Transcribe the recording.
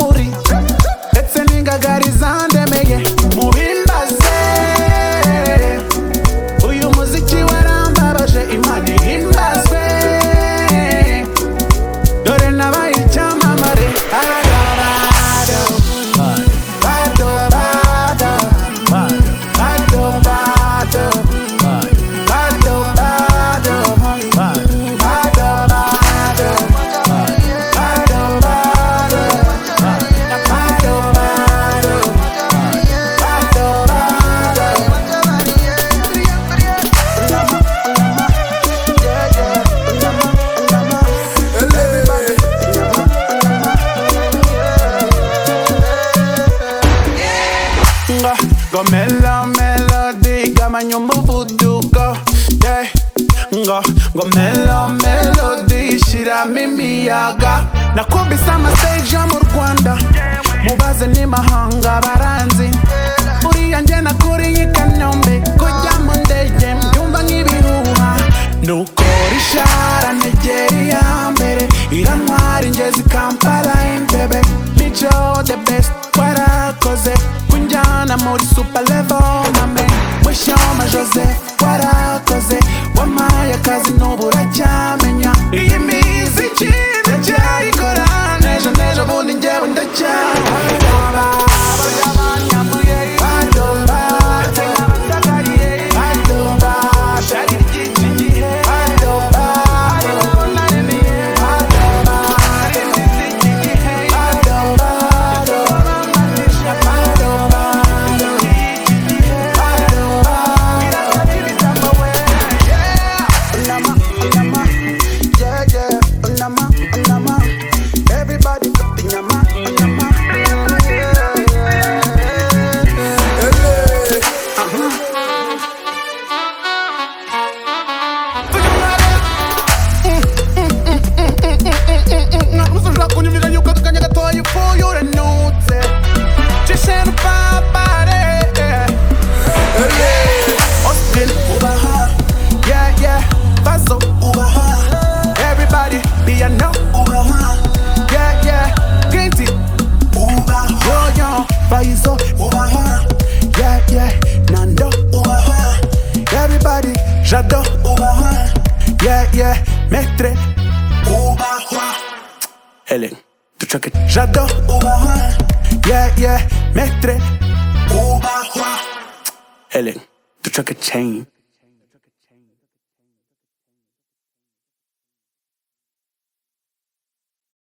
uri ndetse n'ingagari zandemeye muhimbaze uyu muziki warambabaje Imana ihimbazwe dore nabaye icyamamare Go melody, gabanya umuvuduko, yeah. Go melody, shiramo imiyaga. Nakubise amastage yo mu Rwanda, mubaze n'imahanga baranzi. Uriya njye nakuriye i Kanombe, kujya mu ndege mbyumva nk'ibihuha. Nukora ishara negera iya mbere, irantwara ingezi Kampala Entebbe. Mico the best, warakoze kunjyana muri super level mame. Mushyoma Jose warakoze, wampaye akazi n'ubu uracyamenya. Iyi miziki ndacyayikora, n'ejo bundi njyewe ndacyayikora. Everybody be a no, yeah, yeah, green tea, yo yo, Faizo, yeah, yeah, Nando, everybody, j'adore, yeah, yeah, Maître, Helen, tu check it, j'adore, yeah, yeah, Maître, Helen, tu check it, chain.